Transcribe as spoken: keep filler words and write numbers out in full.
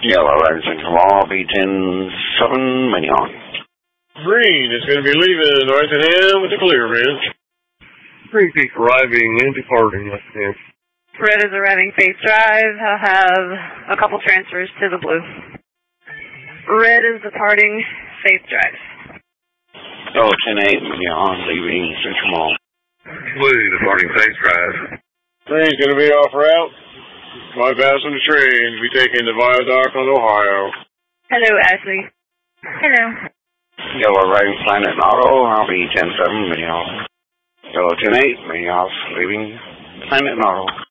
Yellow, right, Central Mall, B ten seven, Mignon. Green is going to be leaving Rockingham with the clear, man. Green Peak arriving and departing, I think. Red is arriving Faith Drive. I'll have a couple transfers to the blue. Red is departing Faith Drive. Oh, ten eight, Mignon, leaving Central Mall. Blue departing Faith Drive. Green's going to be off route. Bypassing the train. We taking the Viaduct on Ohio. Hello, Ashley. Hello. Yellow, right, Planet Auto, I'll be ten seven, Mignon. Yellow, ten eight, Mignon, leaving Planet Auto.